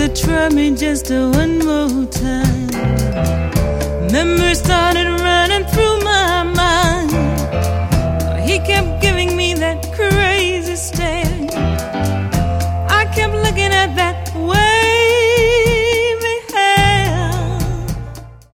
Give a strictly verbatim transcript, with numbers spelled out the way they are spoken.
try me just one more time. Memories start